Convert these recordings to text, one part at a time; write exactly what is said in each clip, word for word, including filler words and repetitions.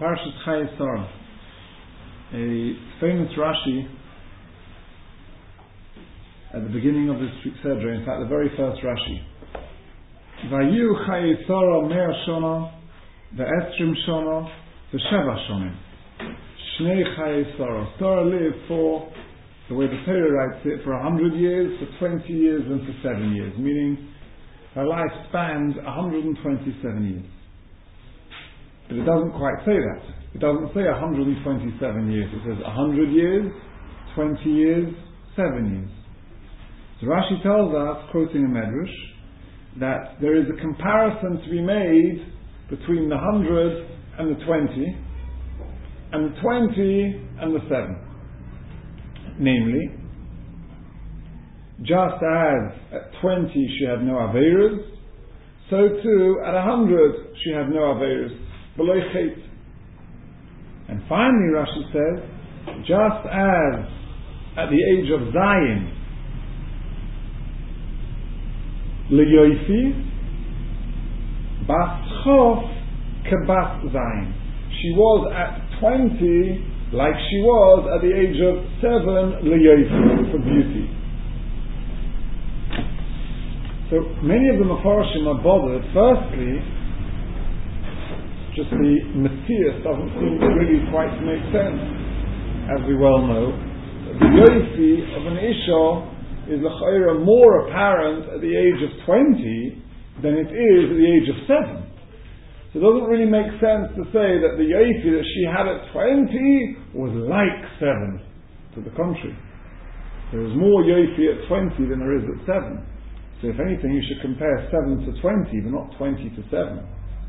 Parshas Chayei Sarah, a famous Rashi at the beginning of this Sedra, in fact the very first Rashi. Vayu Chayei Sarah Mea Shona Ve'esrim Shona Ve'sheva Shonim. Shnei Chayei Sarah. Sarah lived for, the way the Torah writes it, for a hundred years, for twenty years, and for seven years, meaning her life spans one hundred twenty-seven years. But it doesn't quite say that. It doesn't say one hundred twenty-seven years. It says one hundred years, twenty years, seven years. So Rashi tells us, quoting a Medrash, that there is a comparison to be made between the one hundred and the twenty, and the twenty and the seven. Namely, just as at twenty she had no Aveirus, so too at one hundred she had no Aveirus. And finally Rashi says, just as at the age of Zayin, L'yoifi, Bas Chof Kebas Zayin. She was at twenty like she was at the age of seven, L'yoifi, for beauty. So many of the Mefarshim are bothered, firstly, just the Matthias doesn't seem really quite to make sense. As we well know, the Yoifi of an Isha is l'chayra more apparent at the age of twenty than it is at the age of seven. So it doesn't really make sense to say that the Yoifi that she had at twenty was like seven. To the contrary. There is more Yoifi at twenty than there is at seven. So if anything, you should compare seven to twenty, but not twenty to seven.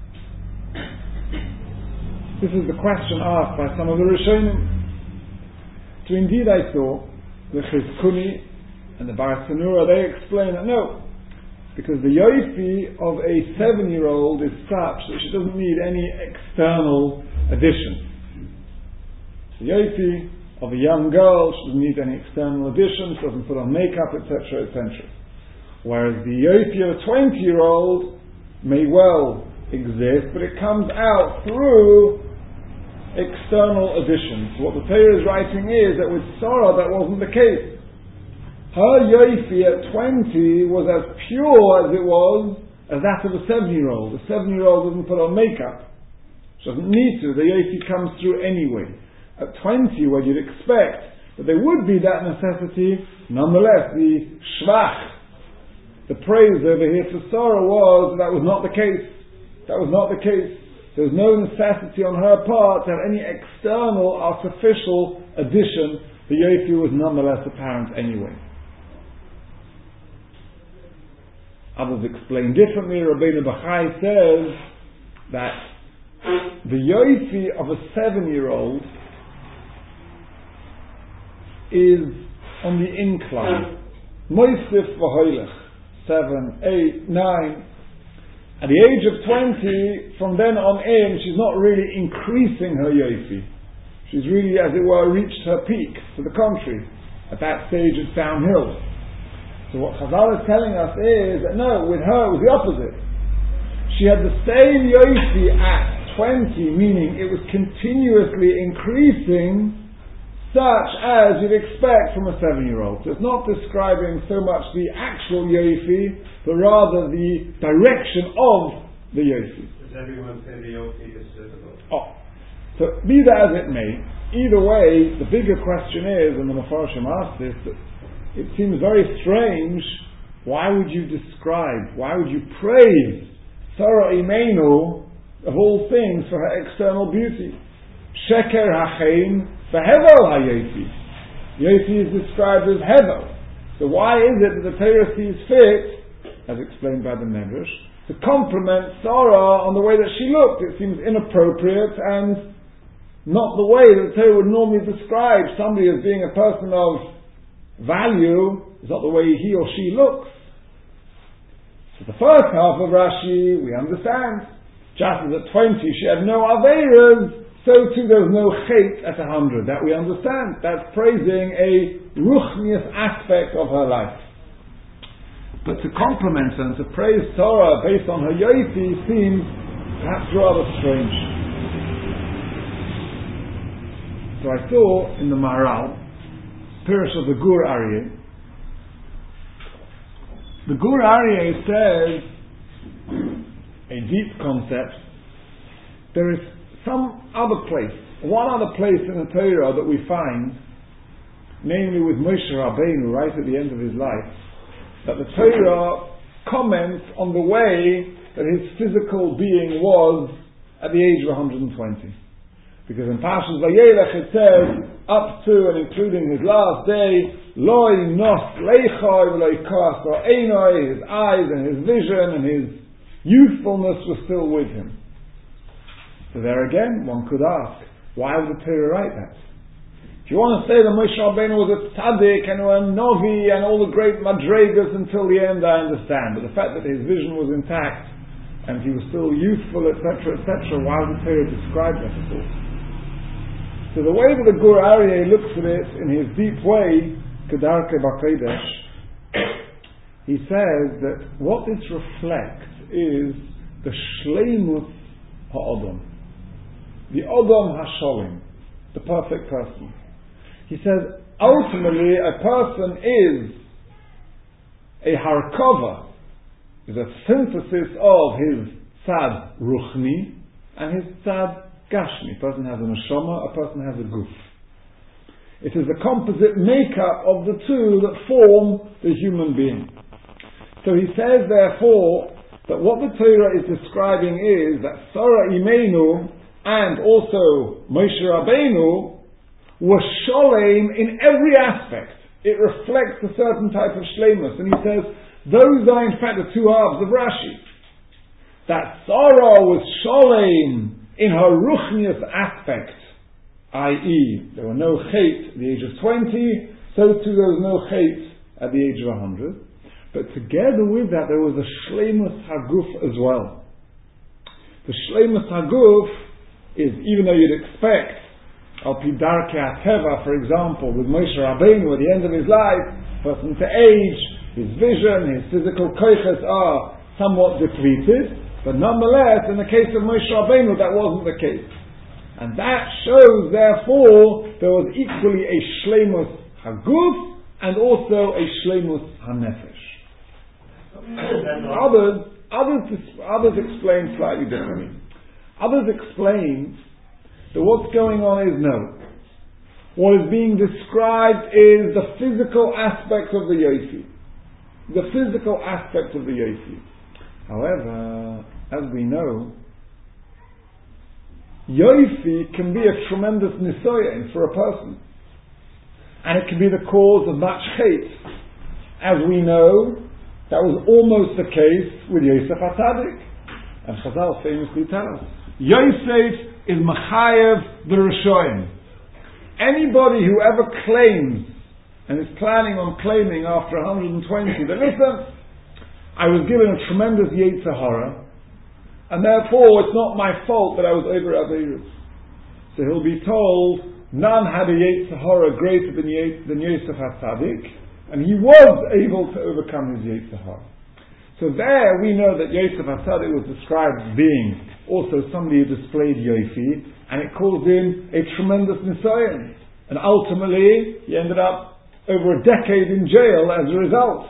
This is the question asked by some of the Rishonim. So indeed I saw the Chizkuni and the Bar Sanura, they explain that no, because the Yoifi of a seven-year-old is such that she doesn't need any external addition. The Yoifi of a young girl, she doesn't need any external addition, she doesn't put on makeup, et cetera, et cetera. Whereas the Yoifi of a twenty-year-old may well exist, but it comes out through external additions. What the Torah is writing is that with Sarah that wasn't the case. Her Yoifi at twenty was as pure as it was as that of a seven-year-old. A seven-year-old doesn't put on makeup. She doesn't need to. The Yoifi comes through anyway. At twenty, where you'd expect that there would be that necessity, nonetheless, the shvach, the praise over here for Sarah was that, that was not the case. That was not the case. There was no necessity on her part to have any external, artificial addition. The Yoifi was nonetheless apparent anyway. Others explain differently. Rabbeinu Bachai says that the Yoifi of a seven-year-old is on the incline. Moisif v'hoilech. Seven, eight, nine. At the age of twenty, from then on in, she's not really increasing her Yoifi. She's really, as it were, reached her peak. To the contrary, at that stage it's downhill. So what Chazal is telling us is that no, with her it was the opposite. She had the same Yoifi at twenty, meaning it was continuously increasing, such as you'd expect from a seven-year-old. So it's not describing so much the actual Yoifi, but rather the direction of the Yoifi. Does everyone say the Yoifi is physical? Oh. So be that as it may, either way, the bigger question is, and the Mefarshim asked this, that it seems very strange, why would you describe, why would you praise Sarah Imeinu, of all things, for her external beauty? Sheker hachein v'hevel ha-Yoifi. Yoifi is described as hevel. So why is it that the Torah sees fit, as explained by the Medrash, to compliment Sarah on the way that she looked? It seems inappropriate and not the way that the Torah would normally describe somebody as being a person of value. Is not the way he or she looks. So the first half of Rashi, we understand. Just as at twenty she had no Aveiras, so too there was no Chet at a hundred. That we understand. That's praising a ruchnius aspect of her life. But to compliment her and to praise Torah based on her Yoifi seems perhaps rather strange. So I saw in the Maharal, Pirush of the Gur Aryeh, the Gur Aryeh says a deep concept. There is some other place, one other place in the Torah that we find, namely with Moshe Rabbeinu right at the end of his life, that the Torah comments on the way that his physical being was at the age of one hundred twenty. Because in Parshas Vayelech it says, up to and including his last day, Loi nos leichoi v'loi kas or einoi, his eyes and his vision and his youthfulness were still with him. So there again, one could ask, why would the Torah write that? If you want to say that Moshe Rabbeinu was a tzaddik and a novi and all the great madregas until the end, I understand. But the fact that his vision was intact and he was still youthful, et cetera, et cetera, why would the Torah describe that at all? So the way that the Gur Aryeh looks at it in his deep way, Kedarke B'Kodesh, he says that what this reflects is the Shleimus HaOdom, the Odom HaSholim, the perfect person. He says ultimately a person is a Harkova, is a synthesis of his Tzad Ruchni and his Tzad Gashmi. A person has a neshama, a person has a guf. It is the composite makeup of the two that form the human being. So he says therefore that what the Torah is describing is that Sarah Imenu and also Moshe Rabbeinu were sholem in every aspect. It reflects a certain type of shleimus. And he says those are in fact the two halves of Rashi. That Sarah was sholem in her ruchnius aspect, that is, there were no chait at the age of twenty, so too there was no chait at the age of one hundred. But together with that, there was a shleimus haguf as well. The shleimus haguf is, even though you'd expect, al pi darkei hateva, for example, with Moshe Rabbeinu at the end of his life, person to age, his vision, his physical koiches are somewhat depleted. But nonetheless, in the case of Moshe Rabbeinu, that wasn't the case. And that shows, therefore, there was equally a shleimus haguf and also a shleimus hanefesh. others, others, others explain slightly differently. Others explain that what's going on is no. What is being described is the physical aspect of the Yofi. The physical aspect of the Yofi. However, as we know, Yofi can be a tremendous nisoyen for a person. And it can be the cause of much hate. As we know, that was almost the case with Yosef HaTzadik. And Chazal famously tell us, Yosef is Machayev the Rishoyim. Anybody who ever claims, and is planning on claiming after one hundred twenty, that listen, I was given a tremendous Yetzer Hara, and therefore it's not my fault that I was over Aveirus. So he'll be told, none had a Yetzer Hara greater than, Ye- than Yosef HaTzadik, and he was able to overcome his Yetzer Hara. So there we know that Yosef HaTzadik was described as being also somebody who displayed Yofi, and it caused him a tremendous nisayon. And ultimately, he ended up over a decade in jail as a result.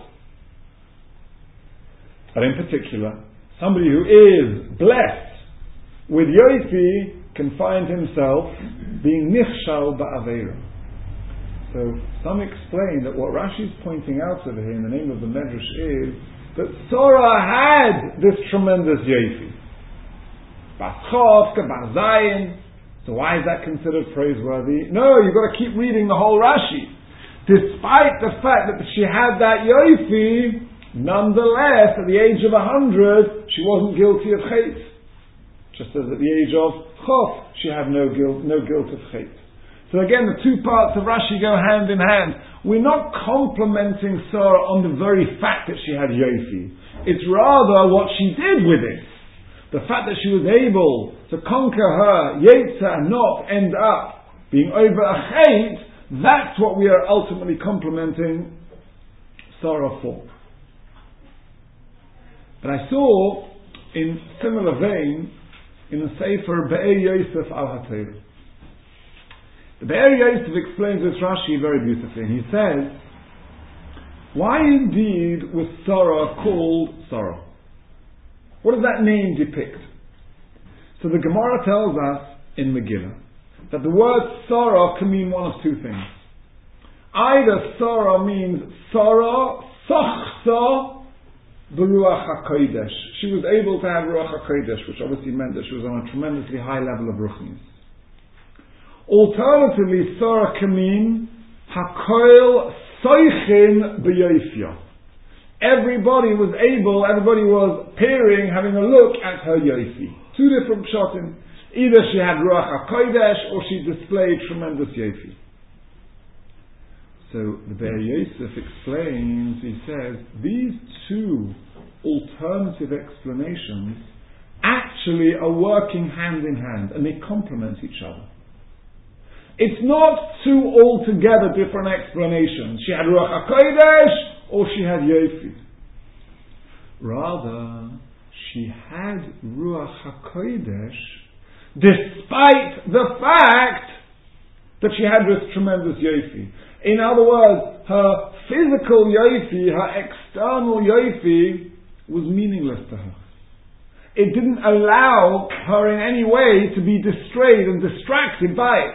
But in particular, somebody who is blessed with Yofi can find himself being nichshal ba'aveira. So some explain that what Rashi is pointing out over here in the name of the Medrash is that Sarah had this tremendous Yofi. Baschov, Bazayin. So why is that considered praiseworthy? No, you've got to keep reading the whole Rashi. Despite the fact that she had that Yofi, nonetheless, at the age of a hundred, she wasn't guilty of chait. Just as at the age of chof, she had no guilt, no guilt of chait. So again, the two parts of Rashi go hand in hand. We're not complimenting Sarah on the very fact that she had Yofi. It's rather what she did with it. The fact that she was able to conquer her Yetzer and not end up being over a chait, that's what we are ultimately complimenting Sarah for. But I saw, in similar vein, in the Sefer Be'ei Yosef al HaTorah, The Be'er Yosef explains this Rashi very beautifully, and he says, why indeed was Sarah called Sarah? What does that name depict? So the Gemara tells us in Megillah that the word Sarah can mean one of two things. Either Sarah means Sarah Sachsa B'Ruach HaKodesh. She was able to have Ruach HaKodesh, which obviously meant that she was on a tremendously high level of Ruchnis. Alternatively, Sarah can mean Hakoil Soichin B'Yofya. Everybody was able, everybody was peering, having a look at her Yofi. Two different pshatim. Either she had Ruach HaKodesh or she displayed tremendous Yofi. So the Be'er Yosef explains, he says, these two alternative explanations actually are working hand in hand and they complement each other. It's not two altogether different explanations. She had Ruach HaKodesh or she had Yofi. Rather, she had Ruach HaKodesh despite the fact that she had this tremendous Yofi. In other words, her physical Yofi, her external Yofi, was meaningless to her. It didn't allow her in any way to be distrayed and distracted by it.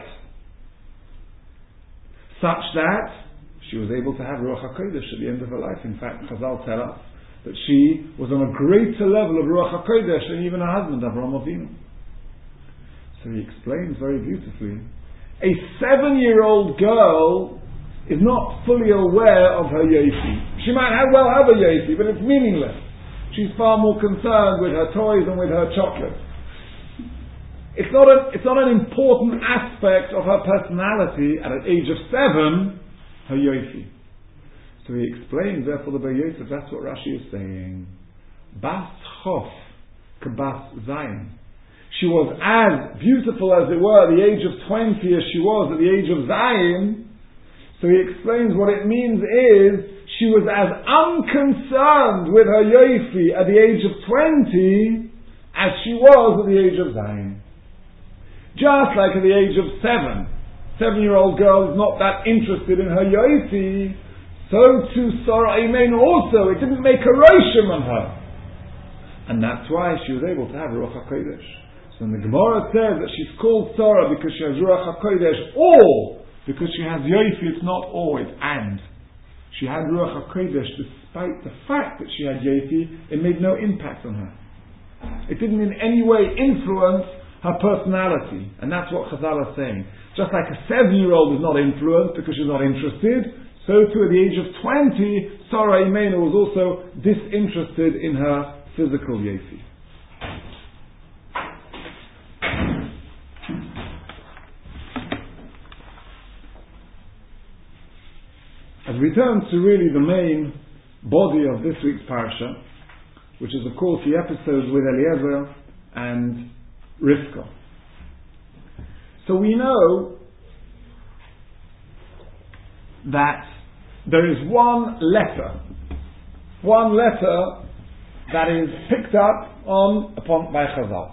Such that she was able to have Ruach HaKodesh at the end of her life. In fact, Chazal tell us that she was on a greater level of Ruach HaKodesh than even her husband, Avraham Avinu. So he explains very beautifully, a seven-year-old girl is not fully aware of her Yofi. She might have, well have a Yofi, but it's meaningless. She's far more concerned with her toys and with her chocolates. It's not, a, it's not an important aspect of her personality at an age of seven, her Yofi. So he explains, therefore, the Be'er Yosef, that's what Rashi is saying. Bas Chof K'bas Zayin. She was as beautiful, as it were, at the age of twenty as she was at the age of Zayin. So he explains what it means is, she was as unconcerned with her Yofi at the age of twenty as she was at the age of Zayin. Just like at the age of seven, seven-year-old girl is not that interested in her Yofi, so too Sarah Imenu also, it didn't make a roshim on her. And that's why she was able to have Ruach HaKodesh. So when the Gemara says that she's called Sarah because she has Ruach HaKodesh, or because she has Yofi, it's not or, it's and. She had Ruach HaKodesh despite the fact that she had Yofi, it made no impact on her. It didn't in any way influence her personality. And that's what Chazal is saying. Just like a seven-year-old is not influenced because she's not interested, so too at the age of twenty, Sarah Imenu was also disinterested in her physical Yofi. As we turn to really the main body of this week's parasha, which is of course the episodes with Eliezer and Rivka. So we know that there is one letter, one letter that is picked up on upon by Chazal.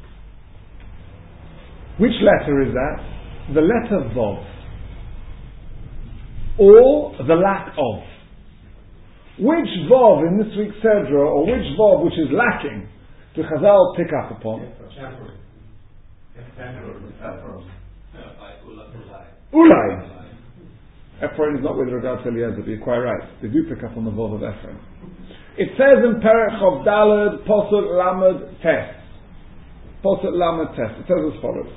Which letter is that? The letter Vav. Or the lack of. Which Vav in this week's Sedra, or which Vav which is lacking, do Chazal pick up upon? Ulai. Ephraim is not with regard to Eliezer, but you're quite right. They do pick up on the Vav of Ephraim. It says in Perech of Daled, Posuk Lamed Tes. Posuk Lamed Tes. It says as follows.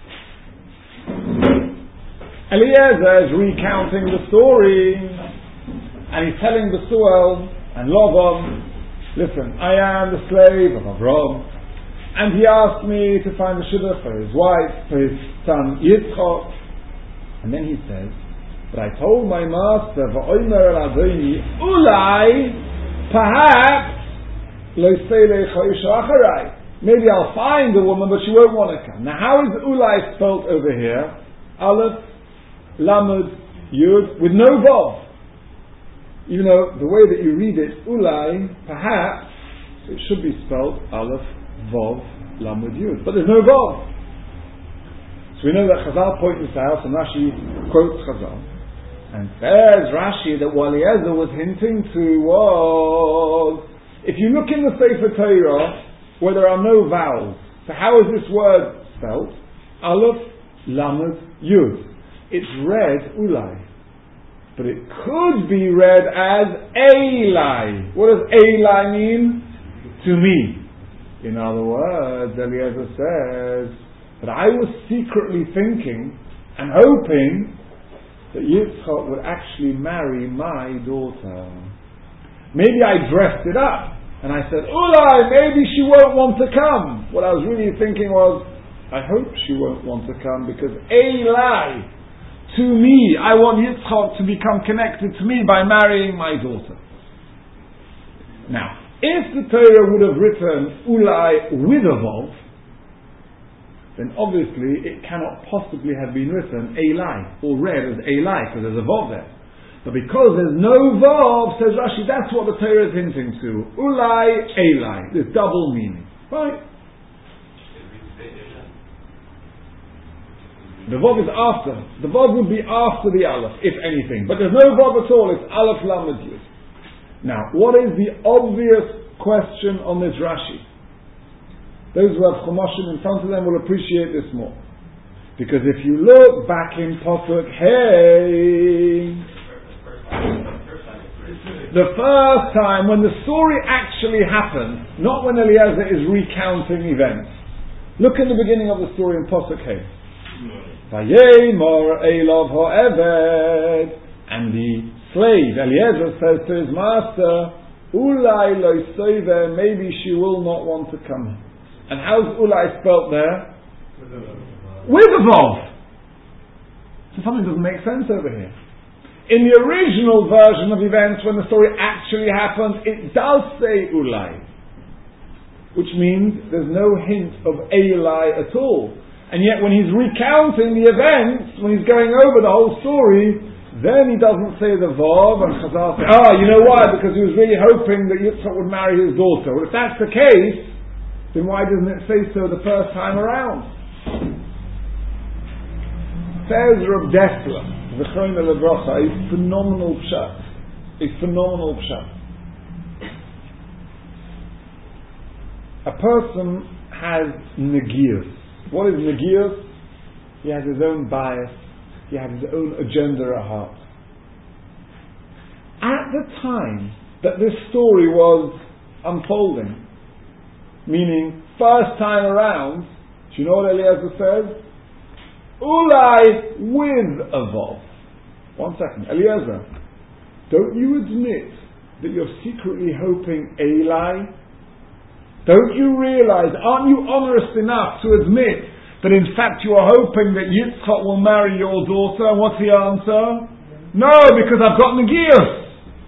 Eliezer is recounting the story, and he's telling Besuel and Lavan, listen, I am the slave of Avram, and he asked me to find a shidduch for his wife, for his son Yitzchak. And then he says, but I told my master, V'omer el Adoni, Ulai, perhaps, lo yisei lecha acharai. Maybe I'll find a woman, but she won't want to come. Now, how is Ulai spelt over here? Aleph, Lamed, Yud, with no Vav. Even though the way that you read it, Ulai, perhaps, it should be spelled Aleph, Vav, Lamed, Yud. But there's no Vav. So So we know that Chazal point this out, and Rashi quotes Chazal. And says Rashi that what Eliezer was hinting to was, if you look in the Sefer Torah, where there are no vowels, so how is this word spelled? Aleph, Lamed, Yud. It's read Ulai. But it could be read as Eli. What does Eli mean? To me. In other words, Eliezer says that I was secretly thinking and hoping that Yitzchak would actually marry my daughter. Maybe I dressed it up and I said, Ulai, maybe she won't want to come. What I was really thinking was, I hope she won't want to come because Eli, to me, I want Yitzchak to become connected to me by marrying my daughter. Now, if the Torah would have written Ulai with a Vav, then obviously it cannot possibly have been written Eli, or read as Eli, because there's a Vav there. But because there's no Vav, says Rashi, that's what the Torah is hinting to. Ulai, Eli. There's double meaning. Right? The Vav is after. The Vav would be after the Aleph, if anything. But there's no Vav at all. It's Aleph Lamed Yud. Now, what is the obvious question on this Rashi? Those who have Chumoshim in front of them will appreciate this more. Because if you look back in Pasuk Hey, the first time when the story actually happened, not when Eliezer is recounting events. Look in the beginning of the story in Pasuk Hey. Vayemor Elov Ha'eved, and the slave Eliezer says to his master, Ulai lo soiver, maybe she will not want to come. And how's Ulai spelt there? With a Vav. So something doesn't make sense over here. In the original version of events, when the story actually happened, it does say Ulai, which means there's no hint of Eli at all. And yet when he's recounting the events, when he's going over the whole story, then he doesn't say the Vav, and Chazal say, ah, you know why? Because he was really hoping that Yitzchak would marry his daughter. Well, if that's the case, then why doesn't it say so the first time around? Says Reb Dessler, Zechron Levracha, a phenomenal pshat. A phenomenal pshat. A person has negius. What is negius? He has his own bias. He has his own agenda at heart. At the time that this story was unfolding, meaning first time around, do you know what Eliezer says? Ulai with a Vav. One second. Eliezer, don't you admit that you're secretly hoping Eli? Don't you realize, aren't you honest enough to admit that in fact you are hoping that Yitzchak will marry your daughter? And what's the answer? No, because I've got Negius.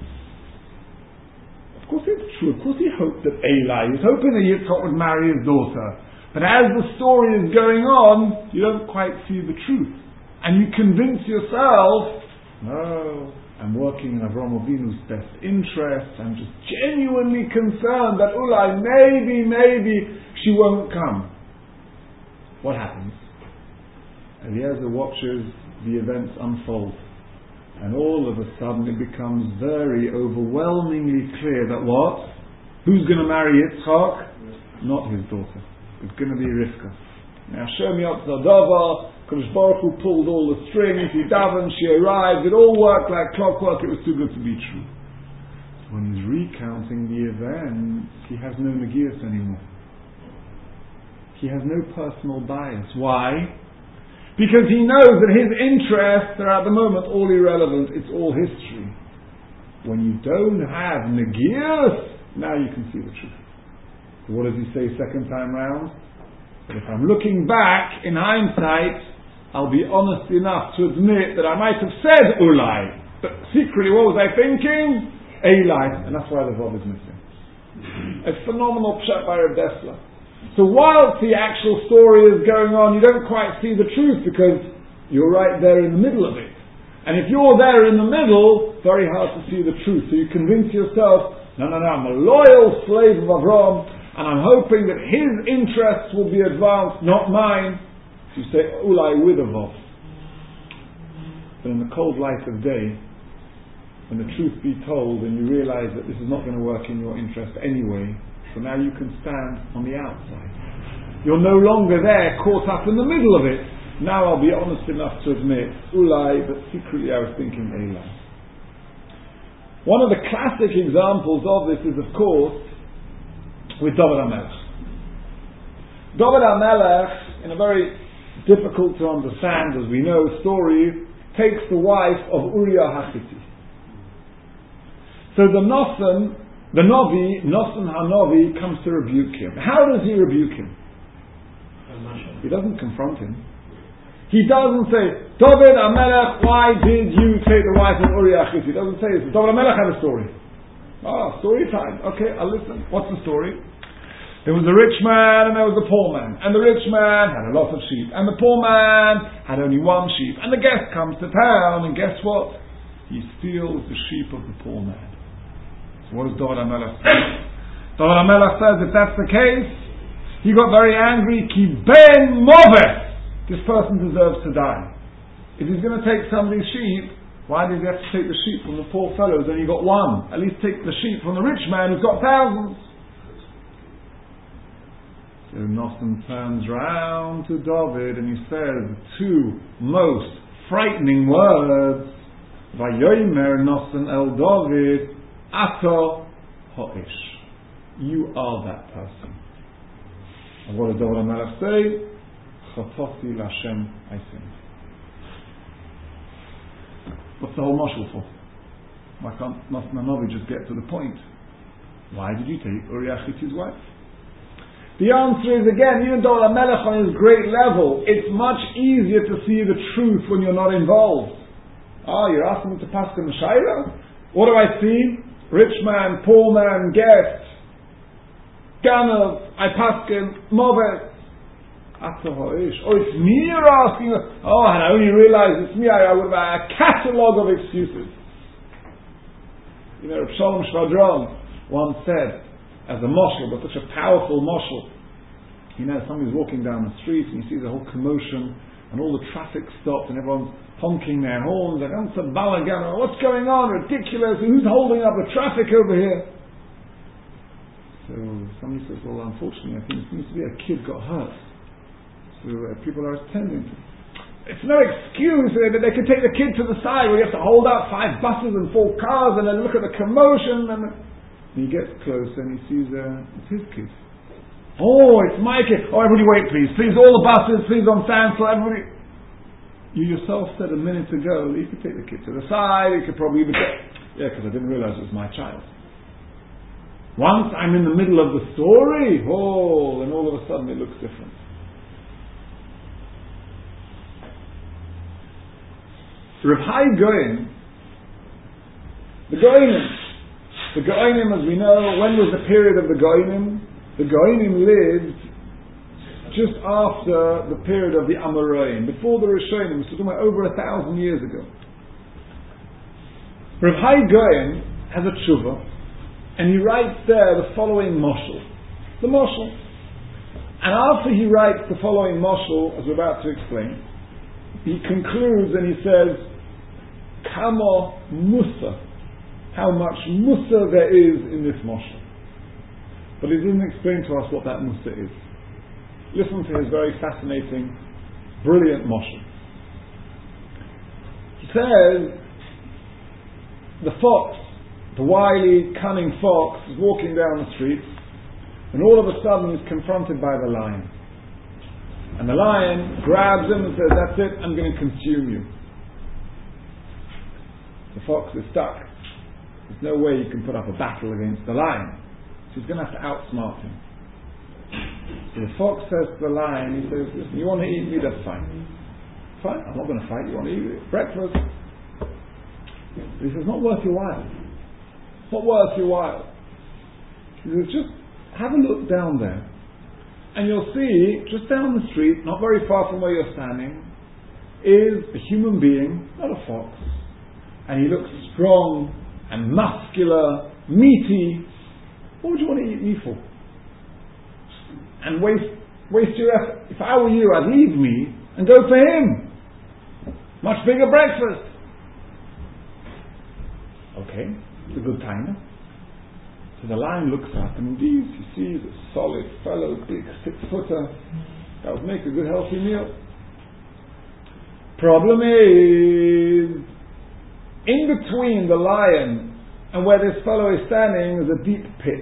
Of course it's true. Of course he hoped that Eli, he was hoping that Yitzchak would marry his daughter. But as the story is going on, you don't quite see the truth. And you convince yourself, no, I'm working in Avraham Avinu's best interest. I'm just genuinely concerned that Ulai, maybe, maybe she won't come. What happens? Eliezer watches the events unfold. And all of a sudden it becomes very overwhelmingly clear that what? Who's going to marry Yitzchak? Not his daughter. It's going to be Rivka. Now show me up to Zadava. Kodesh Baruch Hu pulled all the strings. He davened, she arrived. It all worked like clockwork. It was too good to be true. When he's recounting the events, he has no negius anymore. He has no personal bias. Why? Because he knows that his interests are at the moment all irrelevant. It's all history. When you don't have negius, now you can see the truth. So what does he say second time round? But if I'm looking back in hindsight, I'll be honest enough to admit that I might have said Ulai, but secretly what was I thinking? Eli, and that's why the Vav is missing. A phenomenal pshat by Reb Dessler. So whilst the actual story is going on, you don't quite see the truth because you're right there in the middle of it. And if you're there in the middle, very hard to see the truth. So you convince yourself, no, no, no, I'm a loyal slave of Avraham, and I'm hoping that his interests will be advanced, not mine. So you say ulai with a vav. But in the cold light of day, when the truth be told and you realize that this is not going to work in your interest anyway, so now you can stand on the outside. You're no longer there caught up in the middle of it. Now I'll be honest enough to admit, ulai, but secretly I was thinking elai. One of the classic examples of this is, of course, with David HaMelech. David HaMelech, in a very difficult to understand, as we know, story, takes the wife of Uriah HaChitti. So the Nosan, the Novi, Nosan HaNovi, comes to rebuke him. How does he rebuke him? He doesn't confront him. He doesn't say, David HaMelech, why did you take the wife of Uriah HaChitti? He doesn't say this. David HaMelech had a story. Ah, story time. Okay, I'll listen. What's the story? There was a rich man and there was a poor man. And the rich man had a lot of sheep. And the poor man had only one sheep. And the guest comes to town, and guess what? He steals the sheep of the poor man. So what does David HaMelech say? David HaMelech says, if that's the case, he got very angry. Ki ben moveh. This person deserves to die. If he's going to take somebody's sheep, why does he have to take the sheep from the poor fellow who's only got one? At least take the sheep from the rich man who's got thousands. So Nosan turns round to David and he says the two most frightening words. Vayomer Nosan el David, Ato Ho'ish. You are that person. And what does David HaMelech say? Chatoti Lashem, I sinned. What's the whole mashal for? Why can't Nosan HaNovi just get to the point? Why did you take Uriah HaChitti's wife? The answer is, again, even though David HaMelech on his great level, it's much easier to see the truth when you're not involved. Ah, you're asking me to pass the Meshayla? What do I see? Rich man, poor man, guest, Ganav, I paskin, Movet. Oh, it's me you're asking. Oh, and I only realized it's me. I, I would have a catalogue of excuses. You know, Shalom Shvadron once said, as a moshel, but such a powerful moshel. You know, somebody's walking down the street and he sees a whole commotion and all the traffic stopped and everyone's honking their horns like, what's going on? Ridiculous. Who's holding up the traffic over here? So somebody says, well, unfortunately, I think it seems to be a kid got hurt. So uh, people are attending to it. It's no excuse uh, that they could take the kid to the side where you have to hold up five buses and four cars and then look at the commotion. And, and he gets close and he sees uh, it's his kid. Oh, it's my kid. Oh, everybody wait please. Please, all the buses, please on standstill, everybody. You yourself said a minute ago that you could take the kid to the side, you could probably even say, yeah, because I didn't realize it was my child. Once I'm in the middle of the story, oh, then all of a sudden it looks different. Rav Hai Goyen, the Goyenim, the Goyenim, as we know, when was the period of the Goyenim? The Goyenim lived just after the period of the Amoraim, before the Rishonim, so talking about over a thousand years ago. Rav Hai Goyen has a tshuva, and he writes there the following moshel. The moshel. And after he writes the following moshel, as we're about to explain, he concludes and he says, Kamo Musa, how much Musa there is in this moshel. But he doesn't explain to us what that Musa is. Listen to his very fascinating, brilliant moshel. He says, the fox, the wily, cunning fox, is walking down the street, and all of a sudden he's confronted by the lion. And the lion grabs him and says, that's it, I'm going to consume you. The fox is stuck. There's no way you can put up a battle against the lion. So he's going to have to outsmart him. So the fox says to the lion, he says, listen, you want to eat me, that's fine. Fine, I'm not going to fight, you want to eat breakfast. But he says, not worth your while. Not worth your while. He says, just have a look down there. And you'll see, just down the street, not very far from where you're standing, is a human being, not a fox. And he looks strong and muscular, meaty. What would you want to eat me for? And waste waste your effort. If I were you, I'd leave me and go for him. Much bigger breakfast. Okay, it's a good timer. So the lion looks up, and indeed he sees a solid fellow, big six-footer. That would make a good healthy meal. Problem is, in between the lion and where this fellow is standing is a deep pit.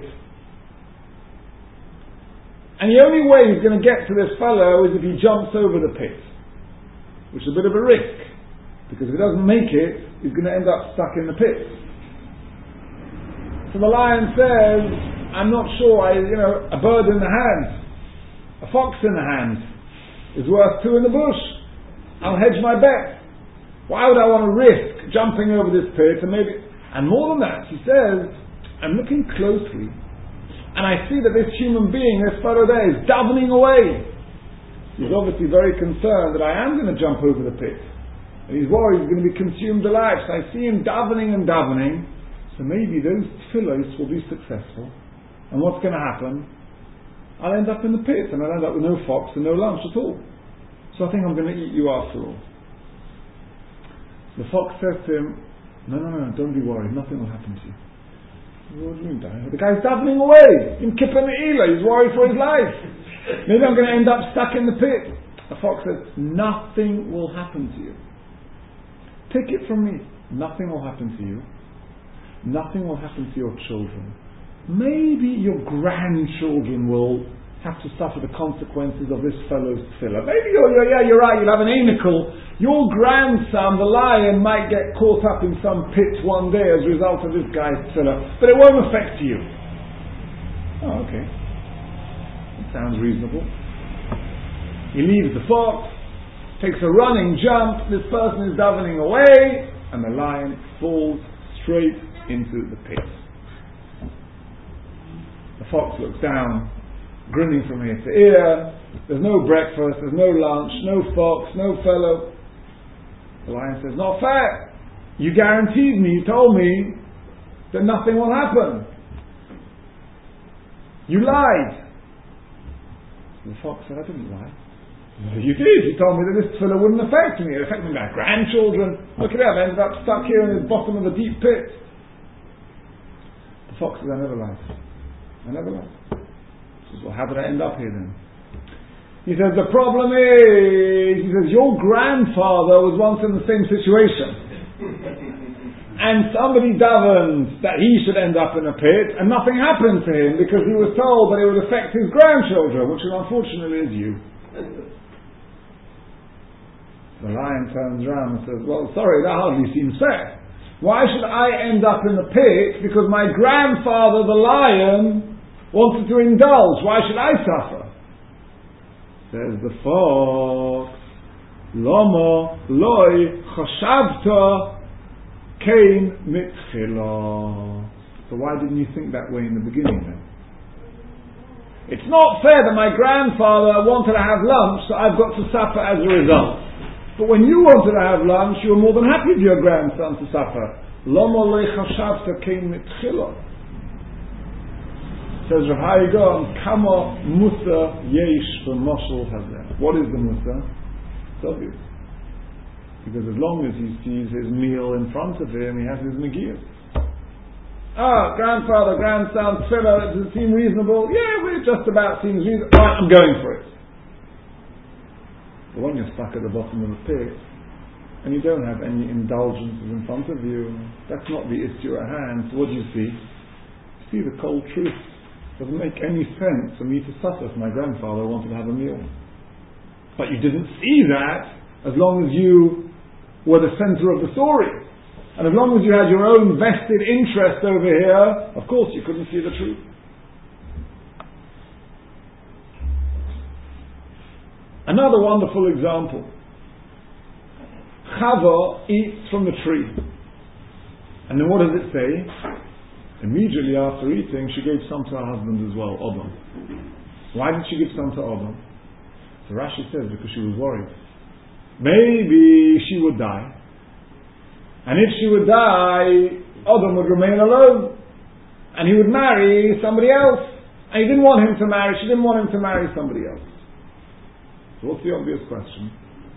And the only way he's going to get to this fellow is if he jumps over the pit, which is a bit of a risk, because if he doesn't make it, he's going to end up stuck in the pit. So the lion says, I'm not sure, I, you know, a bird in the hand, a fox in the hand, is worth two in the bush. I'll hedge my bet. Why would I want to risk jumping over this pit and maybe... And more than that, he says, I'm looking closely and I see that this human being, this fellow there, is davening away. He's obviously very concerned that I am going to jump over the pit. And he's worried he's going to be consumed alive. So I see him davening and davening. So maybe those tefillos will be successful. And what's going to happen? I'll end up in the pit and I'll end up with no fox and no lunch at all. So I think I'm going to eat you after all. The fox says to him, no, no, no, don't be worried, nothing will happen to you. What do you mean, Dad? The guy's davening away, in Kippur Ne'ilah, he's worried for his life. Maybe I'm going to end up stuck in the pit. The fox says, nothing will happen to you. Take it from me, nothing will happen to you. Nothing will happen to your children. Maybe your grandchildren will have to suffer the consequences of this fellow's tefillah. Maybe you're, you're, yeah, you're right, you'll have an anicle. Your grandson, the lion, might get caught up in some pit one day as a result of this guy's tefillah, but it won't affect you. Oh, okay. That sounds reasonable. He leaves the fox, takes a running jump, this person is davening away, and the lion falls straight into the pit. The fox looks down, grinning from ear to ear. There's no breakfast, there's no lunch, no fox, no fellow. The lion says, not fair. You guaranteed me, you told me that nothing will happen. You lied. The fox said, I didn't lie. You did. You told me that this tefillah wouldn't affect me. It affected my grandchildren. Look at that, I ended up stuck here in the bottom of the deep pit. The fox says, I never lied. I never lied. He says, well, how did I end up here then? He says, the problem is, he says, your grandfather was once in the same situation. And somebody davened that he should end up in a pit, and nothing happened to him because he was told that it would affect his grandchildren, which unfortunately is you. The lion turns around and says, well, sorry, that hardly seems fair. Why should I end up in the pit because my grandfather, the lion, wanted to indulge? Why should I suffer? Says the fox, Lomo loy chashavta kein mitchila. So why didn't you think that way in the beginning then? It's not fair that my grandfather wanted to have lunch, so I've got to suffer as a result. But when you wanted to have lunch, you were more than happy for your grandson to suffer. Lomo loy chashavta kein mitchila. Says Rav Hai Gaon, Kama Musa Yesh B'Moshel Hazeh. What is the Musa? It's obvious. Because as long as he sees his meal in front of him, he has his Megillah. Ah, grandfather, grandson, tefillah, does it seem reasonable? Yeah, it just about seems reasonable. Right, I'm going for it. But when you're stuck at the bottom of the pit, and you don't have any indulgences in front of you, that's not the issue at hand. So what do you see? You see the cold truth. It doesn't make any sense for me to suffer if my grandfather wanted to have a meal. But you didn't see that as long as you were the center of the story. And as long as you had your own vested interest over here, of course you couldn't see the truth. Another wonderful example. Chava eats from the tree. And then what does it say? Immediately after eating, she gave some to her husband as well, Odom. Why did she give some to Odom? So Rashi says because she was worried. Maybe she would die. And if she would die, Odom would remain alone. And he would marry somebody else. And he didn't want him to marry, she didn't want him to marry somebody else. So what's the obvious question?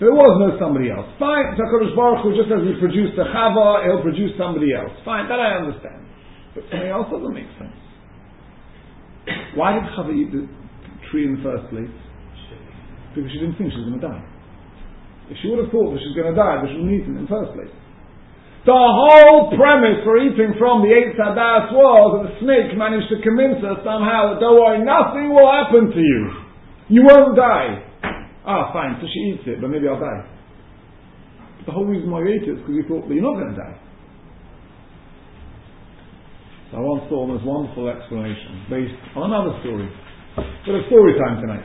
So there was no somebody else. Fine, so HaKadosh Baruch Hu, just as he produced a Chava, he'll produce somebody else. Fine, that I understand. But something else doesn't make sense. Why did Chava eat the tree in the first place? Because she didn't think she was going to die. If she would have thought that she was going to die, then she wouldn't eat it in the first place. The whole premise for eating from the Eitz Hadas was that the snake managed to convince her somehow that don't worry, nothing will happen to you. You won't die. Ah, fine, so she eats it, but maybe I'll die. But the whole reason why you ate it is because you thought that you're not going to die. So I once saw this wonderful explanation based on another story. But a story time tonight.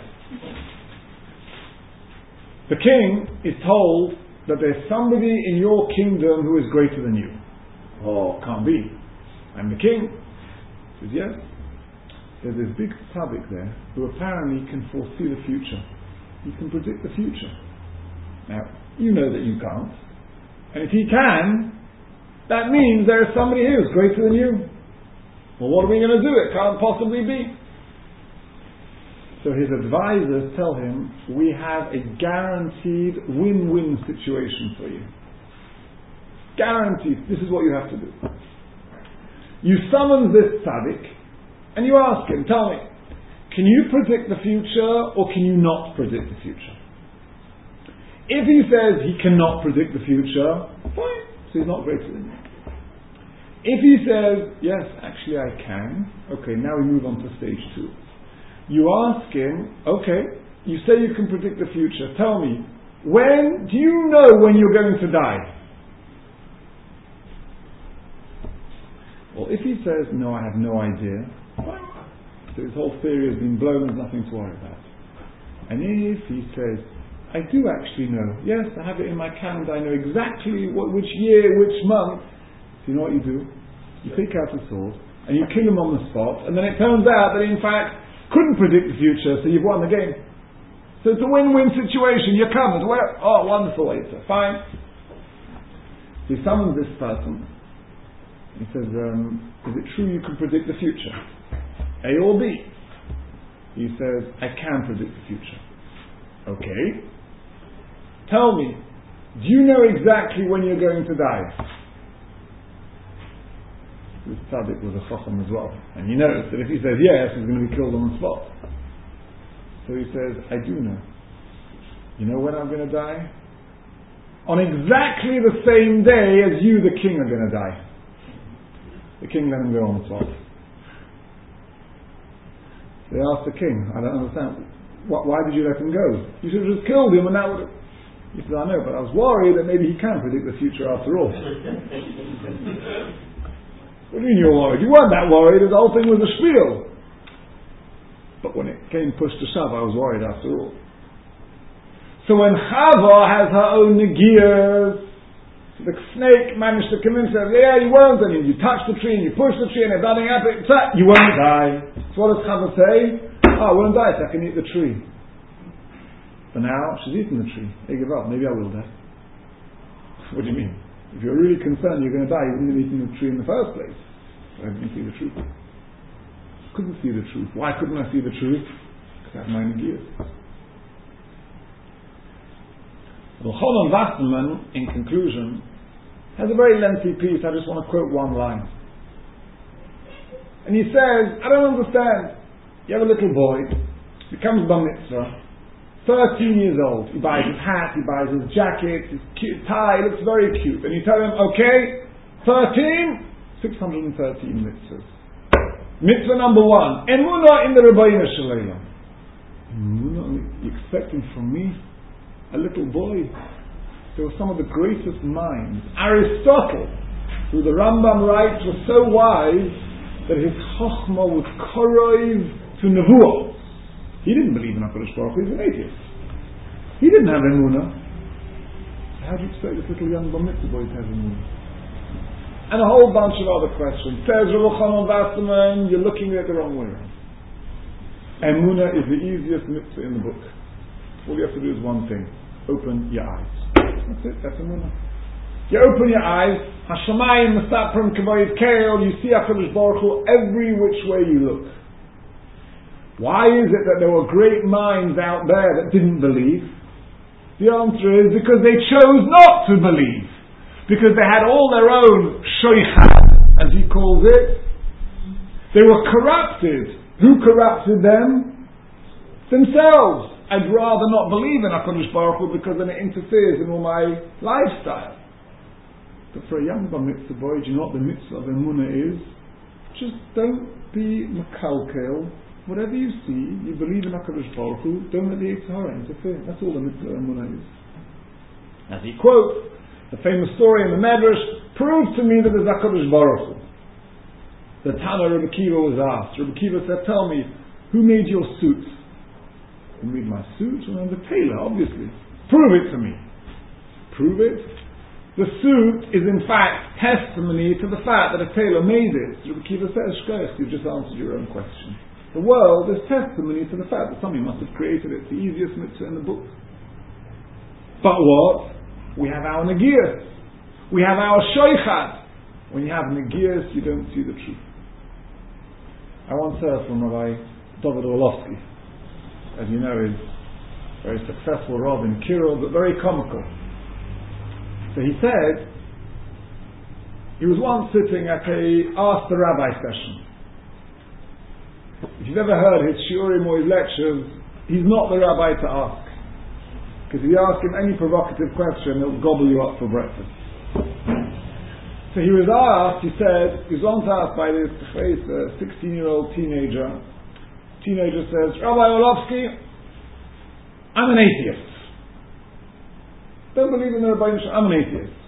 The king is told that there's somebody in your kingdom who is greater than you. Oh, can't be. I'm the king. He says, yes. There's this big tzaddik there who apparently can foresee the future. He can predict the future. Now, you know that you can't. And if he can, that means there is somebody here who's greater than you. Well, what are we going to do? It can't possibly be. So his advisors tell him, we have a guaranteed win-win situation for you. Guaranteed. This is what you have to do. You summon this tzaddik, and you ask him, tell me, can you predict the future, or can you not predict the future? If he says he cannot predict the future, fine, so he's not greater than you. If he says, yes, actually I can, okay, now we move on to stage two. You ask him, okay, you say you can predict the future, tell me, when, do you know when you're going to die? Well, if he says, no, I have no idea, fine. So his whole theory has been blown, there's nothing to worry about. And if he says, I do actually know, yes, I have it in my calendar, I know exactly what, which year, which month, so you know what you do? You take out a sword, and you kill him on the spot, and then it turns out that in fact, couldn't predict the future, so you've won the game. So it's a win-win situation, you're covered. Where? Oh, wonderful, Eitzah, fine. So he summons this person, he says, um, is it true you can predict the future? A or B? He says, I can predict the future. Okay. Tell me, do you know exactly when you're going to die? This tzaddik was a chacham as well. And you notice that if he says yes, he's going to be killed on the spot. So he says, I do know. You know when I'm going to die? On exactly the same day as you, the king, are going to die. The king let him go on the spot. They asked the king, I don't understand, why did you let him go? You should have just killed him and that would have... He said, I know, but I was worried that maybe he can predict the future after all. What do you mean you're worried? You weren't that worried, the whole thing was a spiel. But when it came push to shove, I was worried after all. So when Chava has her own negiyas, the snake managed to convince her, yeah, you won't, and you touch the tree and you push the tree and if nothing happens, you won't die. So what does Chava say? Oh, I won't die, so I can eat the tree. But now, she's eaten the tree. They give up, maybe I will die. What do you mean? If you're really concerned you're going to die, you wouldn't have eaten the tree in the first place. I didn't see the truth. Couldn't see the truth. Why couldn't I see the truth? Because I have my negiyas. Elchanan Wasserman, in conclusion, has a very lengthy piece. I just want to quote one line. And he says, I don't understand. You have a little boy, becomes bar mitzvah, thirteen years old. He buys his hat, he buys his jacket, his cute tie, looks very cute. And you tell him, okay, thirteen, six hundred thirteen mitzvahs. Mitzvah number one, Emunah in the Rebbeinu Shalom. Emunah, you expecting from me? A little boy. There were some of the greatest minds. Aristotle, who the Rambam writes was so wise that his chokhmah was korov to nevuah. He didn't believe in HaKadosh Baruch Hu, he's an atheist. He didn't have emunah. How do you expect this little young bar mitzvah boy to have emunah? And a whole bunch of other questions. Says Rav Elchanan Wasserman, you're looking at it the wrong way around. Emunah is the easiest mitzvah in the book. All you have to do is one thing. Open your eyes. That's it. That's emunah. You open your eyes. Hashamayim Mestaprim Kavayit Keil. You see HaKadosh Baruch Hu every which way you look. Why is it that there were great minds out there that didn't believe? The answer is because they chose not to believe. Because they had all their own shoichad, as he calls it. They were corrupted. Who corrupted them? Themselves. I'd rather not believe in HaKadosh Baruch Hu because then it interferes in all my lifestyle. But for a young bar mitzvah boy, do you know what the mitzvah of emunah is? Just don't be makalkel. Whatever you see, you believe in HaKadosh Baruch Hu, don't let the Yetzer Hara interfere. That's all the mitzvah of emunah is. As he quotes, the famous story in the Medrash, prove to me that there's HaKadosh Baruch Hu. The Tana Rebbe Kiva was asked. Rebbe Kiva said, tell me, who made your suit? You made my suit? Well, I'm the tailor, obviously. Prove it to me. Prove it? The suit is in fact testimony to the fact that a tailor made it. Rebbe Kiva says, Shkoyach, you've just answered your own question. The world is testimony to the fact that somebody must have created it. It's the easiest mitzvah in the book. But what? We have our negias. We have our shoichad. When you have negias, you don't see the truth. I once heard from Rabbi David Orlovsky, as you know, is a very successful Rav in Kirov, but very comical. So he said, he was once sitting at a Ask the Rabbi session. If you've ever heard his shiurim or his lectures, he's not the rabbi to ask. Because if you ask him any provocative question, he'll gobble you up for breakfast. So he was asked, he said, he was once asked by this sixteen-year-old teenager. Teenager says, Rabbi Orlovsky, I'm an atheist. Don't believe in the Rabbi Yishon, I'm an atheist.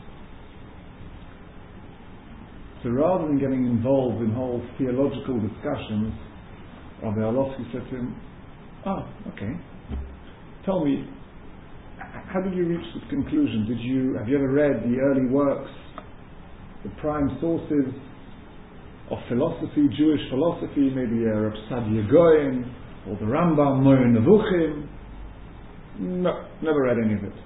So rather than getting involved in whole theological discussions, Rabbi Orlovsky said to him, ah, okay. Tell me, how did you reach this conclusion? Did you, have you ever read the early works, the prime sources of philosophy, Jewish philosophy, maybe uh, Rav Sadia Goyen, or the Rambam, Moed Nevuchim? No, never read any of it.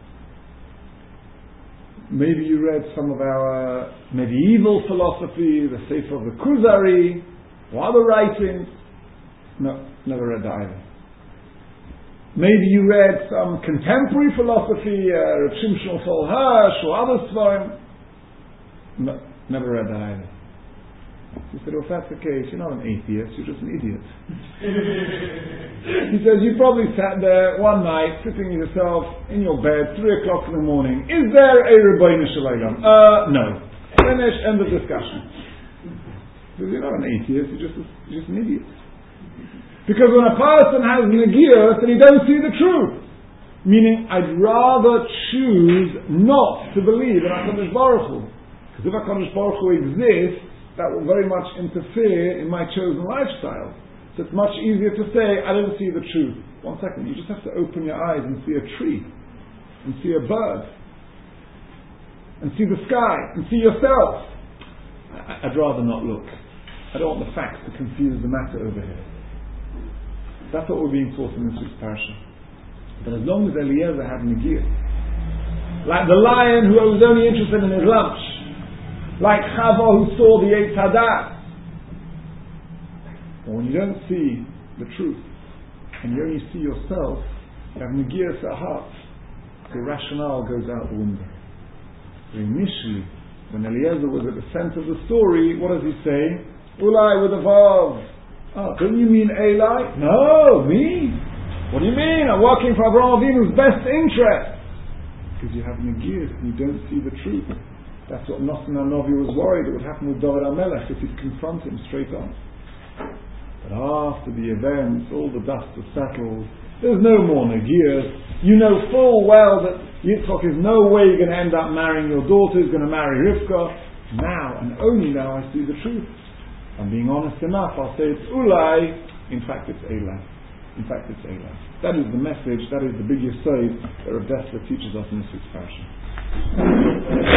Maybe you read some of our medieval philosophy, the Sefer of the Kuzari, or other writings. No, never read that either. Maybe you read some contemporary philosophy, uh, Rav Shimshon Sol Hirsch, or other Svarim. No, never read that either. He said, well, if that's the case, you're not an atheist, you're just an idiot. He says, you probably sat there one night, sitting yourself in your bed, three o'clock in the morning. Is there a Rebbeinu Shalom? Uh, no. Finish, end of discussion. He says, you're not an atheist, you're just, you're just an idiot. Because when a person has negios, then he don't see the truth. Meaning, I'd rather choose not to believe in HaKadosh Baruch Hu. Because if HaKadosh Baruch Hu exists, that will very much interfere in my chosen lifestyle. So it's much easier to say, I don't see the truth. One second, you just have to open your eyes and see a tree, and see a bird, and see the sky, and see yourself. I'd rather not look. I don't want the facts to confuse the matter over here. That's what we're being taught in this week's parasha. But as long as Eliezer had Negir, like the lion who was only interested in his lunch, like Chava who saw the Eitz Hadat. But when you don't see the truth, and you only see yourself, you have Negir to heart, the rationale goes out the window. So initially, when Eliezer was at the center of the story, what does he say? Ulai with a vav. Oh, don't you mean Eli? No, me? What do you mean? I'm working for Avraham Avinu's best interest. Because you have Negir and you don't see the truth. That's what Nosson HaNovi was worried it would happen with David HaMelech if he'd confront him straight on. But after the events, all the dust was settled. There's no more Negir. You know full well that Yitzchak is no way going to end up marrying your daughter. He's going to marry Rivka. Now, and only now, I see the truth. I'm being honest enough. I'll say it's Ulai. In fact, it's Eli. In fact, it's Eli. That is the message. That is the big yesod that Rav Dessler teaches us in this week's parasha.